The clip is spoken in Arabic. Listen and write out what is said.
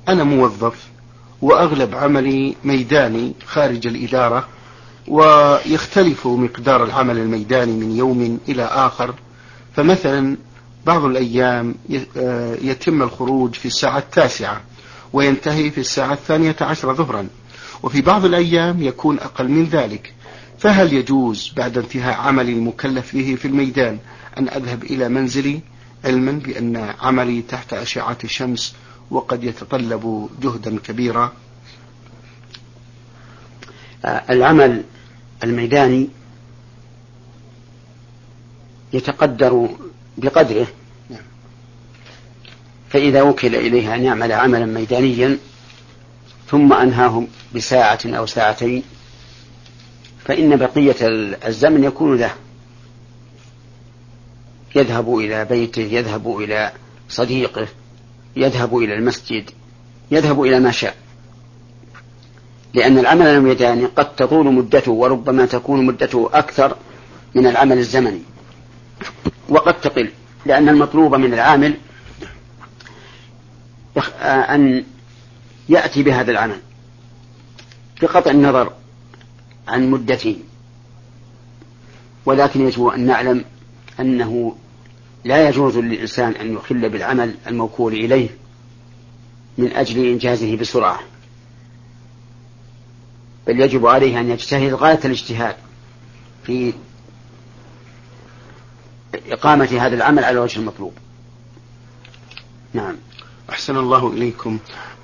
أنا موظف وأغلب عملي ميداني خارج الإدارة، ويختلف مقدار العمل الميداني من يوم إلى آخر. فمثلا بعض الأيام يتم الخروج في الساعة 9 وينتهي في الساعة 12 ظهرا، وفي بعض الأيام يكون أقل من ذلك. فهل يجوز بعد انتهاء عملي المكلف به في الميدان أن أذهب إلى منزلي، علما بأن عملي تحت أشعة الشمس وقد يتطلب جهدا كبيرا؟ العمل الميداني يتقدر بقدره، فإذا وكل إليه أن يعمل عملا ميدانيا ثم أنهاه بساعة أو ساعتين فإن بقية الزمن يكون له، يذهب إلى بيته، يذهب إلى صديقه، يذهب إلى المسجد، يذهب إلى ما شاء، لأن العمل الميداني قد تطول مدته وربما تكون مدته أكثر من العمل الزمني، وقد تقل، لأن المطلوب من العامل أن يأتي بهذا العمل بقطع النظر عن مدته. ولكن يجب أن نعلم أنه لا يجوز للإنسان أن يخل بالعمل الموكول إليه من أجل إنجازه بسرعة، بل يجب عليه أن يجتهد غاية الاجتهاد في إقامة هذا العمل على وجه المطلوب. نعم. أحسن الله إليكم.